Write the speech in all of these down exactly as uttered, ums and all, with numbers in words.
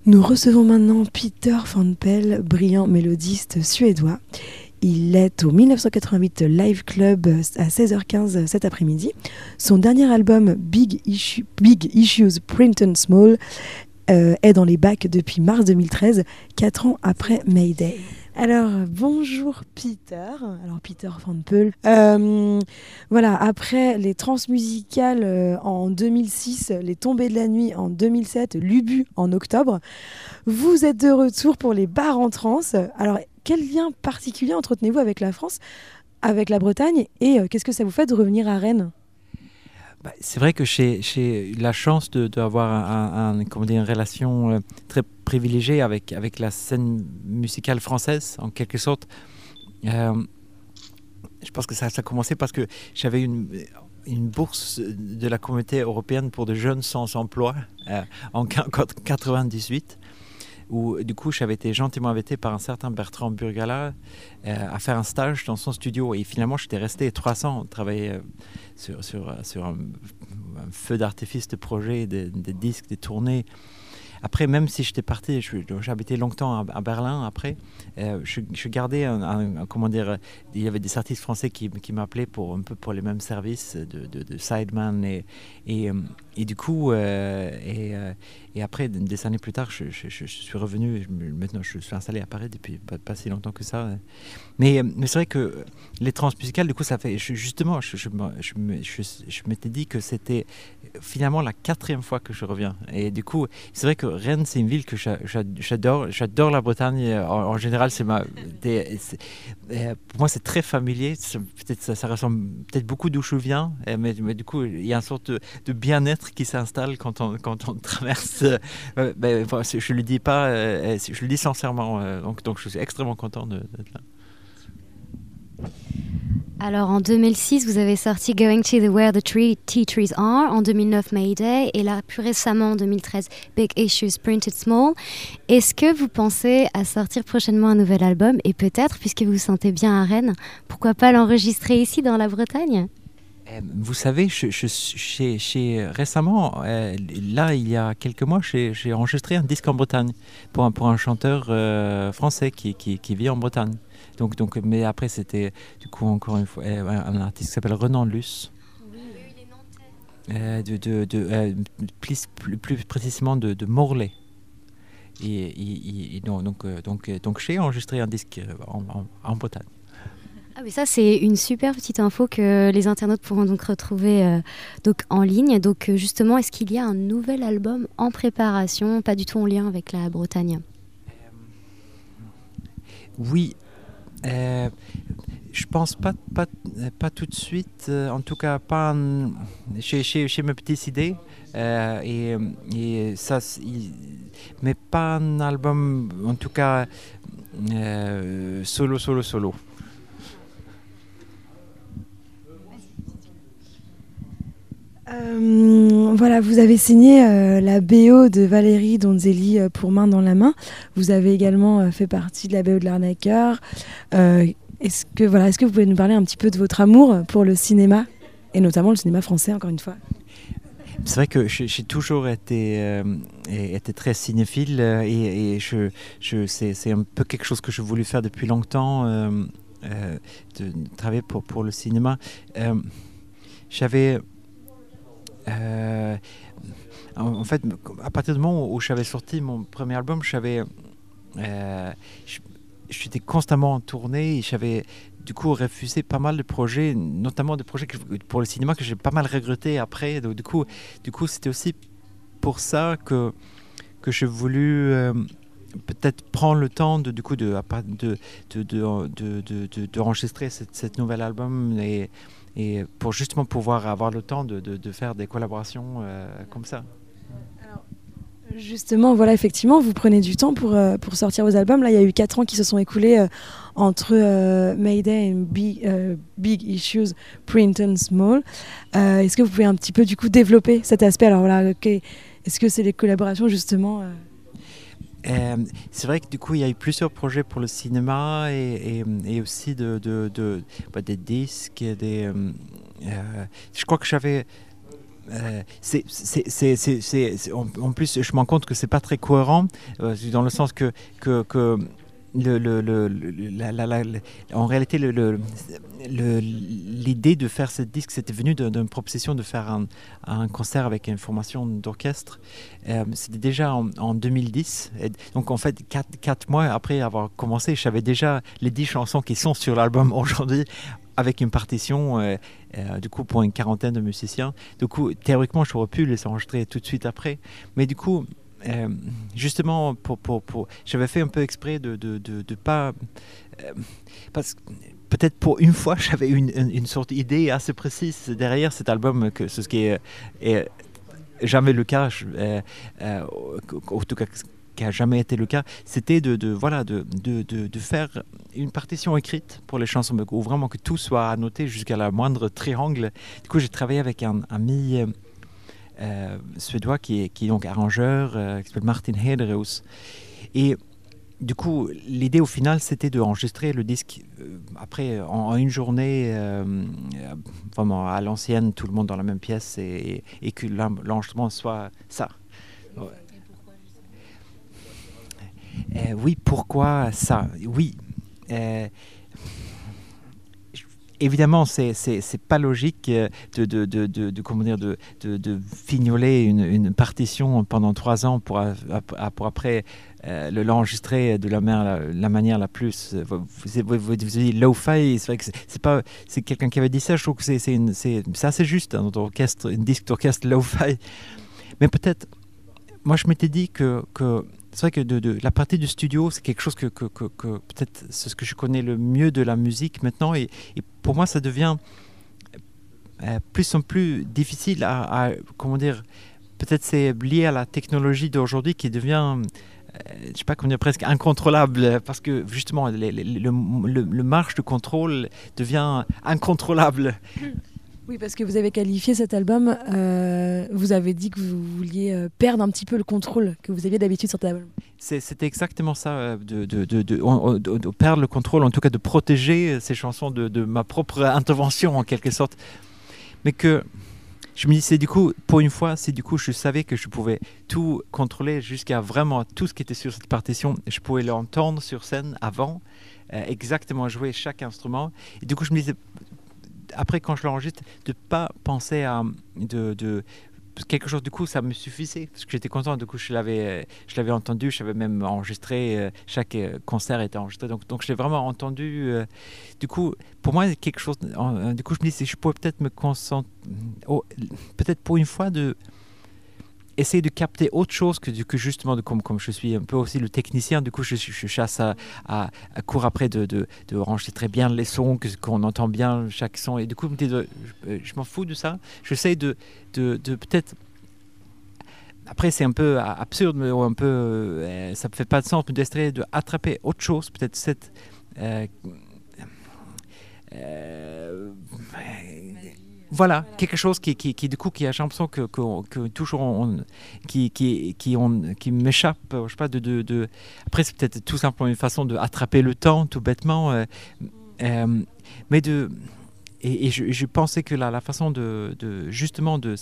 Nous recevons maintenant Peter van Pell, brillant mélodiste suédois. Il est au mille neuf cent quatre-vingt-huit Live Club à seize heures quinze cet après-midi. Son dernier album Big, Issue, Big Issues Print and Small euh, est dans les bacs depuis mars deux mille treize, quatre ans après Mayday. Alors, bonjour Peter. Alors, Peter van Pell. Euh, voilà, après les transmusicales euh, en deux mille six, les tombées de la nuit en deux mille sept, l'Ubu en octobre, vous êtes de retour pour les bars en trance. Alors, quel lien particulier entretenez-vous avec la France, avec la Bretagne, et euh, qu'est-ce que ça vous fait de revenir à Rennes ? Bah, c'est vrai que j'ai, j'ai eu la chance d'avoir un, un, comment dire, une relation euh, très privilégiée avec, avec la scène musicale française, en quelque sorte. Euh, je pense que ça, ça a commencé parce que j'avais une, une bourse de la Communauté européenne pour de jeunes sans emploi euh, en quatre-vingt-dix-huit. Où du coup j'avais été gentiment invité par un certain Bertrand Burgala euh, à faire un stage dans son studio, et finalement j'étais resté trois ans travailler euh, sur, sur, sur un, un feu d'artifice de projets, des, des disques, des tournées. Après, même si j'étais parti, j'habitais longtemps à, à Berlin après, euh, je, je gardais un, un, un, comment dire, il y avait des artistes français qui, qui m'appelaient pour un peu pour les mêmes services de, de, de sideman, et, et, et du coup, euh, et, et après, des années plus tard, je, je, je suis revenu, je, maintenant je suis installé à Paris depuis pas, pas si longtemps que ça. Mais, mais c'est vrai que les transmusicales, du coup, ça fait, je, justement, je, je, je, je, je m'étais dit que c'était finalement la quatrième fois que je reviens. Et du coup, c'est vrai que Rennes, c'est une ville que j'adore. J'adore la Bretagne. En, en général, c'est ma, des, c'est, pour moi, c'est très familier. Peut-être ça, ça ressemble peut-être beaucoup d'où je viens, mais, mais du coup, il y a une sorte de, de bien-être qui s'installe quand on, quand on traverse. Euh, ben, je le dis pas, euh, je le dis sincèrement. Euh, donc, donc, je suis extrêmement content de, d'être là. Alors en deux mille six, vous avez sorti Going to the Where the tree, Tea Trees Are, en deux mille neuf Mayday, et là plus récemment en deux mille treize Big Issues Printed Small. Est-ce que vous pensez à sortir prochainement un nouvel album, et peut-être, puisque vous vous sentez bien à Rennes, pourquoi pas l'enregistrer ici dans la Bretagne ? Vous savez, je, je, j'ai, j'ai, récemment, euh, là il y a quelques mois, j'ai, j'ai enregistré un disque en Bretagne pour un, pour un chanteur euh, français qui, qui, qui vit en Bretagne. Donc, donc, mais après c'était du coup encore une fois un, un artiste qui s'appelle Renan Luce. Oui, il est nantais. Euh, de, de, de, euh, plus, plus, plus précisément de, de Morlaix. Et, et, et donc, donc, donc, donc j'ai enregistré un disque en, en, en Bretagne. Ah oui, ça c'est une super petite info que les internautes pourront donc retrouver euh, donc en ligne. Donc euh, justement, est-ce qu'il y a un nouvel album en préparation, pas du tout en lien avec la Bretagne ? euh, Oui, euh, je pense pas, pas, pas tout de suite, euh, en tout cas pas en, chez, chez, chez mes petites idées, euh, et, et ça, il, mais pas un album, en tout cas euh, solo, solo, solo. Euh, voilà, vous avez signé euh, la B O de Valérie Donzelli euh, pour Main dans la main. Vous avez également euh, fait partie de la B O de l'Arnaqueur. Euh, est-ce que, voilà, est-ce que vous pouvez nous parler un petit peu de votre amour pour le cinéma, et notamment le cinéma français, encore une fois ? C'est vrai que j'ai, j'ai toujours été, euh, été très cinéphile, euh, et, et je, je, c'est, c'est un peu quelque chose que j'ai voulu faire depuis longtemps, euh, euh, de travailler pour, pour le cinéma. Euh, j'avais... Euh, en fait, à partir du moment où j'avais sorti mon premier album, j'avais, euh, j'étais constamment en tournée, et j'avais du coup refusé pas mal de projets, notamment des projets que, pour le cinéma que j'ai pas mal regretté après. Donc, du coup, du coup, c'était aussi pour ça que que j'ai voulu euh, peut-être prendre le temps de du coup de de de de de, de, de d'enregistrer cette, cette nouvel album, et et pour justement pouvoir avoir le temps de, de, de faire des collaborations euh, comme ça. Alors, justement, voilà, effectivement, vous prenez du temps pour, euh, pour sortir vos albums. Là, il y a eu quatre ans qui se sont écoulés euh, entre euh, Mayday et Big, euh, Big Issues, Print and Small. Euh, est-ce que vous pouvez un petit peu, du coup, développer cet aspect ? Alors voilà, okay. Est-ce que c'est les collaborations, justement euh... Euh, c'est vrai que du coup il y a eu plusieurs projets pour le cinéma, et, et, et aussi de, de, de, bah, des disques, des, euh, je crois que j'avais Euh, c'est, c'est, c'est, c'est, c'est, c'est, en, en plus, je me rends compte que c'est pas très cohérent, euh, dans le sens que, que, que le, le, le, la, la, la, la, en réalité, le, le, le, l'idée de faire ce disque, c'était venu de, d'une proposition de faire un, un concert avec une formation d'orchestre. Euh, c'était déjà en, en deux mille dix. Et donc, en fait, quatre, quatre mois après avoir commencé, je savais déjà les dix chansons qui sont sur l'album aujourd'hui, avec une partition, euh, euh, du coup, pour une quarantaine de musiciens. Du coup, théoriquement, j'aurais pu les enregistrer tout de suite après. Mais du coup, euh, justement, pour, pour, pour, j'avais fait un peu exprès de ne de, de, de pas... Euh, parce que peut-être pour une fois, j'avais une, une, une sorte d'idée assez précise derrière cet album, que ce qui est, est jamais le cas, euh, euh, en tout cas, qui n'a jamais été le cas, c'était de, de, voilà, de, de, de, de faire une partition écrite pour les chansons, où vraiment que tout soit annoté jusqu'à la moindre triangle. Du coup, j'ai travaillé avec un ami euh, suédois qui est, qui est donc arrangeur, euh, qui s'appelle Martin Hederus. Et du coup, l'idée au final, c'était d'enregistrer le disque euh, après en, en une journée, euh, vraiment à l'ancienne, tout le monde dans la même pièce, et, et que l'enregistrement soit ça. Ouais. Euh, oui, pourquoi ça? Oui. Euh, évidemment, c'est, c'est, c'est pas logique de, de, de, de, de, comment dire, de, de, de fignoler une, une partition pendant trois ans pour, pour après euh, le l'enregistrer de la, la, la manière la plus. Vous, vous, vous dites lo-fi, c'est vrai que c'est, c'est pas. C'est quelqu'un qui avait dit ça, je trouve que c'est, c'est, une, c'est, c'est assez juste, un orchestre, une disque d'orchestre lo-fi. Mais peut-être, moi je m'étais dit que. que c'est vrai que de, de, la partie du studio, c'est quelque chose que, que, que, que peut-être c'est ce que je connais le mieux de la musique maintenant. Et, et pour moi, ça devient euh, plus en plus difficile à, à, comment dire, peut-être c'est lié à la technologie d'aujourd'hui qui devient, euh, je sais pas comment dire, presque incontrôlable. Parce que justement, les, les, le, le, le marge de contrôle devient incontrôlable. Oui, parce que vous avez qualifié cet album, euh, vous avez dit que vous vouliez euh, perdre un petit peu le contrôle que vous aviez d'habitude sur cet album. C'est, c'était exactement ça, de, de, de, de, de, de, de perdre le contrôle, en tout cas de protéger ces chansons de, de ma propre intervention en quelque sorte. Mais que je me disais du coup, pour une fois, si du coup je savais que je pouvais tout contrôler jusqu'à vraiment tout ce qui était sur cette partition, je pouvais l'entendre sur scène avant, euh, exactement jouer chaque instrument. Et du coup je me disais... Après, quand je l'enregistre, de ne pas penser à de, de, quelque chose, du coup, ça me suffisait, parce que j'étais content, du coup, je l'avais, je l'avais entendu, je l'avais même enregistré, chaque concert était enregistré, donc, donc je l'ai vraiment entendu. Du coup, pour moi, quelque chose, du coup, je me dis, je pourrais peut-être me concentrer, oh, peut-être pour une fois, de essayer de capter autre chose que, que justement, de, comme, comme je suis un peu aussi le technicien, du coup je, je chasse à, à, à court après de, de, de enregistrer bien les sons, que, qu'on entend bien chaque son, et du coup je, je, je m'en fous de ça, j'essaie de, de, de peut-être, après c'est un peu absurde, mais un peu, euh, ça ne fait pas de sens, mais d'essayer d'attraper autre chose, peut-être cette... Euh, euh, Voilà, quelque chose qui, qui, qui du coup, qui a l'impression que, que, que toujours, on, qui, qui, qui, on, qui m'échappe, je sais pas, de, de, de... Après, c'est peut-être tout simplement une façon d'attraper le temps, tout bêtement, euh, euh, mais de... Et, et je, je pensais que la, la façon de, de, justement, de...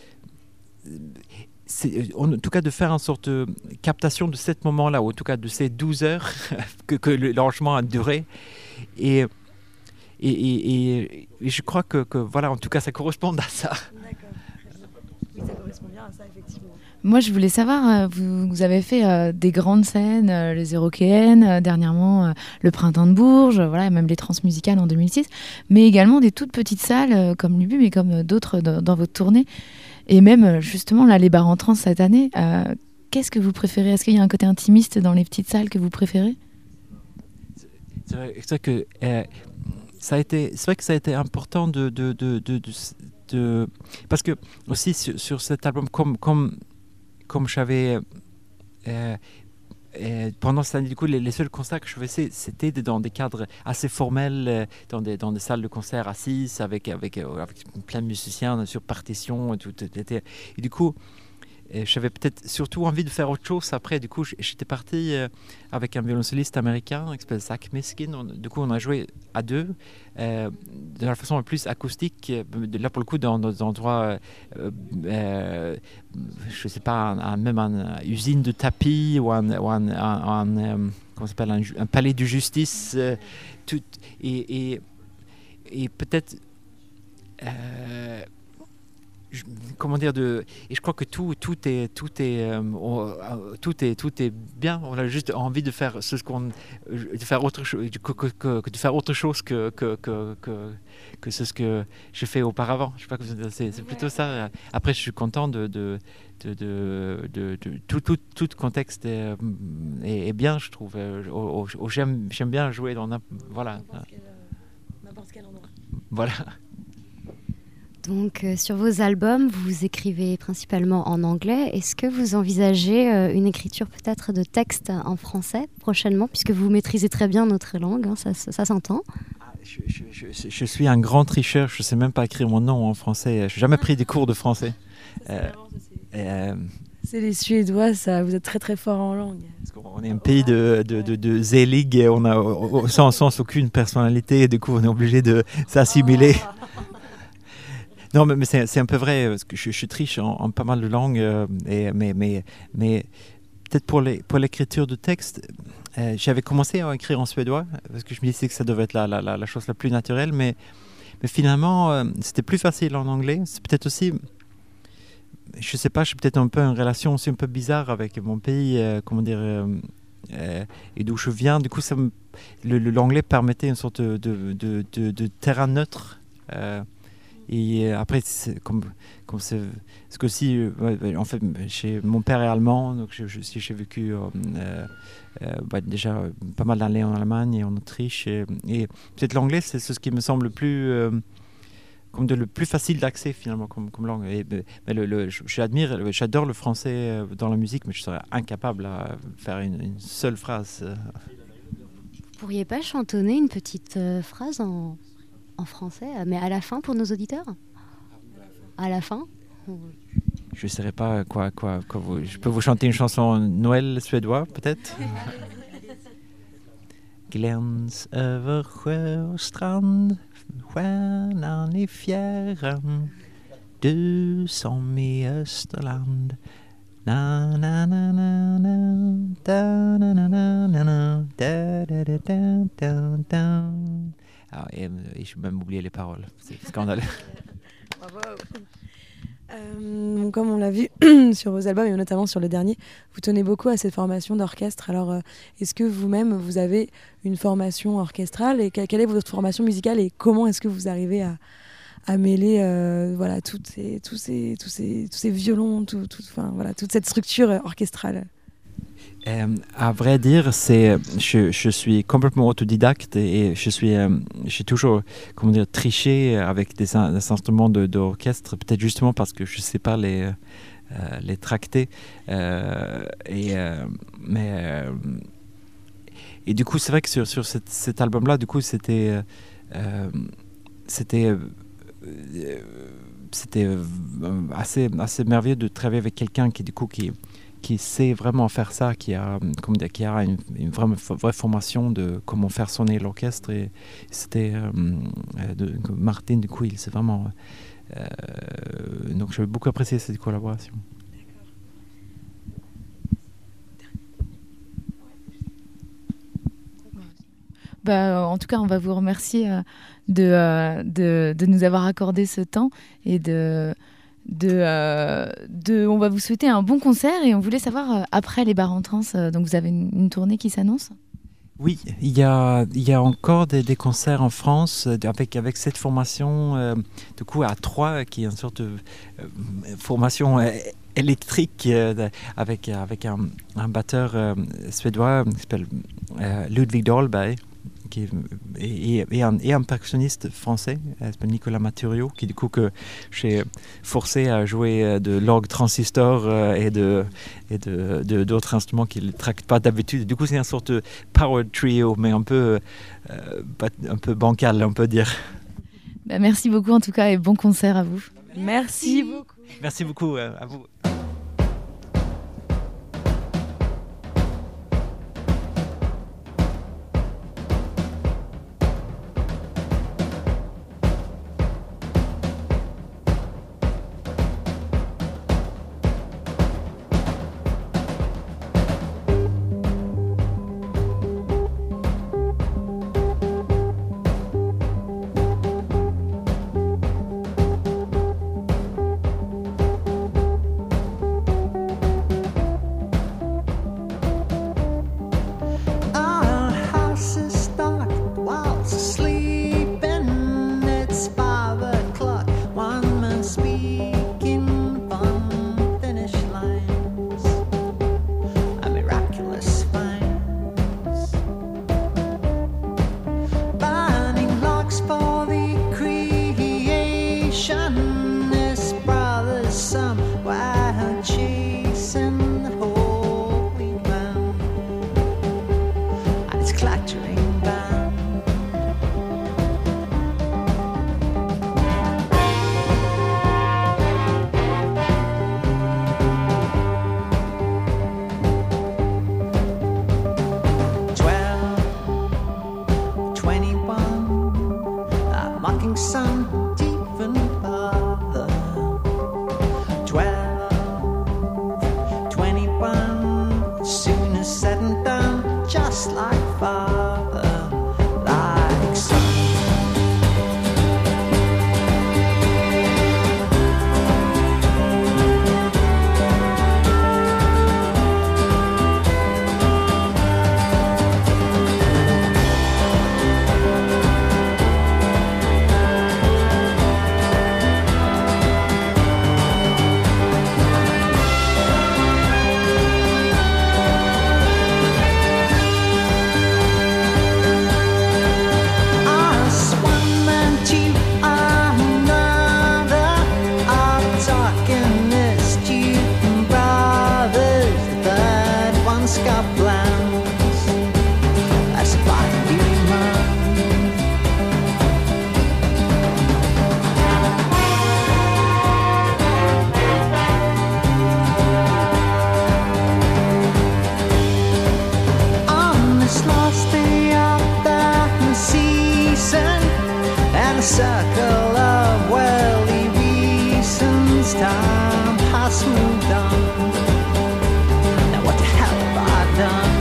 C'est, en tout cas, de faire une sorte de captation de ce moment-là, ou en tout cas de ces douze heures que, que l'enregistrement a duré, et... Et, et, et je crois que, que, voilà, en tout cas, ça correspond à ça. D'accord. Oui, ça correspond bien à ça, effectivement. Moi, je voulais savoir, vous, vous avez fait euh, des grandes scènes, euh, les Eurokéennes, euh, dernièrement euh, le Printemps de Bourges, voilà, même les Transmusicales en deux mille six, mais également des toutes petites salles euh, comme l'U B U, mais comme d'autres dans, dans votre tournée. Et même, justement, là, les bars en trans cette année, euh, qu'est-ce que vous préférez? Est-ce qu'il y a un côté intimiste dans les petites salles que vous préférez? C'est vrai, c'est vrai que... Euh, Ça a été, c'est vrai que ça a été important de, de, de, de, de, de parce que aussi sur, sur cet album, comme, comme, comme j'avais euh, euh, pendant cette année, du coup, les, les seuls concerts que je faisais, c'était dans des cadres assez formels, dans des, dans des salles de concert assises, avec, avec, avec plein de musiciens sur partition, et tout, et, et du coup, et j'avais peut-être surtout envie de faire autre chose après. Du coup, j'étais parti euh, avec un violoncelliste américain qui s'appelle Zach Miskin. On, du coup, on a joué à deux, euh, de la façon la plus acoustique. Là, pour le coup, dans des endroits, euh, euh, je ne sais pas, un, un, même une usine de tapis ou un, ou un, un, un, un, comment s'appelle, un, un palais de justice. Euh, tout, et, et, et peut-être... Euh, Je, comment dire de et je crois que tout tout est tout est euh, on, tout est tout est bien. On a juste envie de faire ce qu'on de faire autre chose que, que, que de faire autre chose que que que que, que ce que j'ai fait auparavant. Je sais pas que c'est, c'est plutôt ça. Après, je suis content de de de de, de, de tout tout tout contexte est, est, est bien, je trouve. Au, au, j'aime j'aime bien jouer dans voilà n'importe quel, n'importe quel endroit. Voilà. Donc, euh, sur vos albums, vous écrivez principalement en anglais. Est-ce que vous envisagez euh, une écriture peut-être de texte en français prochainement, puisque vous maîtrisez très bien notre langue, hein, ça, ça, ça s'entend? Ah, je, je, je, je suis un grand tricheur, je ne sais même pas écrire mon nom en français. Je n'ai jamais pris des cours de français. Ça, euh, c'est, euh, c'est les Suédois, ça. Vous êtes très très fort en langue. On est un pays de, de, de, de zélig, et on a au, sans, sans aucune personnalité, et du coup on est obligé de s'assimiler. Oh. Non, mais, mais c'est, c'est un peu vrai, parce que je, je suis triche en, en pas mal de langues, euh, et, mais, mais, mais peut-être pour, les, pour l'écriture de texte, euh, j'avais commencé à écrire en suédois, parce que je me disais que ça devait être la, la, la, la chose la plus naturelle, mais, mais finalement, euh, c'était plus facile en anglais. C'est peut-être aussi, je sais pas, j'ai peut-être un peu une relation aussi un peu bizarre avec mon pays, euh, comment dire, euh, euh, et d'où je viens. Du coup, ça me, le, le, l'anglais permettait une sorte de, de, de, de, de terrain neutre. Euh, Et après, c'est comme, comme c'est, ce que si, euh, en fait, chez, mon père est allemand, donc je, je, si j'ai vécu euh, euh, bah, déjà pas mal d'années en Allemagne et en Autriche. Et, et peut-être l'anglais, c'est ce qui me semble le plus, euh, comme de, le plus facile d'accès finalement comme, comme langue. Et, mais le, le, j'admire, j'adore le français dans la musique, mais je serais incapable à faire une, une seule phrase. Vous pourriez pas chantonner une petite euh, phrase en En français, mais à la fin pour nos auditeurs. À la fin. Je ne saurais pas quoi, quoi, quoi vous... Je peux vous chanter une chanson Noël suédois, peut-être. Gläns över sjö och strand, stjärnan i fjärran, du som i Österland. Na na na na na, da na na na na na, da da da da da da. Ah, et, et j'ai même oublié les paroles, c'est scandaleux. Bravo. Euh, comme on l'a vu sur vos albums et notamment sur le dernier, vous tenez beaucoup à cette formation d'orchestre. Alors, euh, est-ce que vous-même vous avez une formation orchestrale et quelle est votre formation musicale et comment est-ce que vous arrivez à, à mêler euh, voilà toutes ces, tous ces tous ces tous ces violons, tout, tout, enfin voilà toute cette structure orchestrale? Euh, à vrai dire, c'est, je, je suis complètement autodidacte et je suis, euh, j'ai toujours, comment dire, triché avec des, des instruments de, d'orchestre, peut-être justement parce que je ne sais pas les, euh, les tracter. Euh, et, euh, mais, euh, et du coup, c'est vrai que sur, sur cet, cet album-là, du coup, c'était, euh, c'était, euh, c'était assez, assez merveilleux de travailler avec quelqu'un qui, du coup, qui qui sait vraiment faire ça, qui a, comme dire, qui a une, une vraie, vraie formation de comment faire sonner l'orchestre. Et c'était euh, de, Martin, du coup, il c'est vraiment... Euh, donc, j'ai beaucoup apprécié cette collaboration. Bah, en tout cas, on va vous remercier euh, de, euh, de, de nous avoir accordé ce temps et de... De, euh, de, on va vous souhaiter un bon concert et on voulait savoir, euh, après les bars en trans, euh, donc vous avez une, une tournée qui s'annonce? Oui, il y a, il y a encore des, des concerts en France euh, avec, avec cette formation, euh, du coup à trois, qui est une sorte de euh, formation euh, électrique euh, avec, avec un, un batteur euh, suédois qui s'appelle euh, Ludwig Dahlberg. Qui, et, et, un, et un percussionniste français, Nicolas Mathurio, qui du coup que j'ai forcé à jouer de l'orgue transistor euh, et, de, et de, de, d'autres instruments qu'il ne tracte pas d'habitude. Du coup, c'est une sorte de power trio, mais un peu, euh, un peu bancal, on peut dire. Bah, merci beaucoup en tout cas et bon concert à vous. Merci beaucoup. Merci beaucoup euh, à vous. clattering band. Sun, deep and farther. Twelve, twenty-one, soon as said and done, just like father, like son. Circle of worldly reasons, time has moved on. Now what the hell have I done?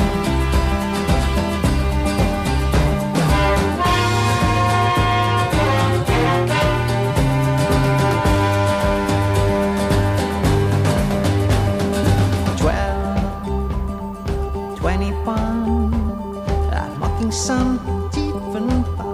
Twelve, twenty-one, that mocking sun deep and far.